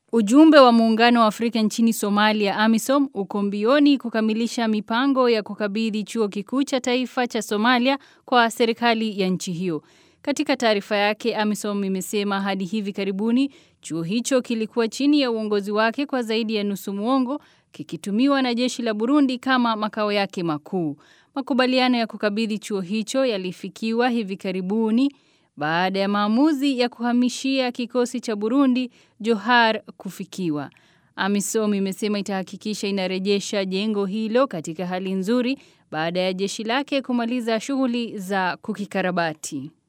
Ujumbe wa Muungano wa Afrika nchini Somalia AMISOM uko mbioni kukamilisha mipango ya kukabidhi chuo kikuu cha taifa cha Somalia kwa serikali ya nchi hiyo. Katika taarifa yake, AMISOM imesema hadi hivi karibuni chuo hicho kilikuwa chini ya uongozi wake kwa zaidi ya nusu muongo, kikitumiwa na jeshi la Burundi kama makao yake makuu. Makubaliano ya kukabidhi chuo hicho yalifikiwa hivi karibuni baada ya maamuzi ya kuhamishia kikosi cha Burundi Johar kufikiwa. AMISOM imesema itahakikisha inarejesha jengo hilo katika hali nzuri baada ya jeshi lake kumaliza shughuli za kukikarabati.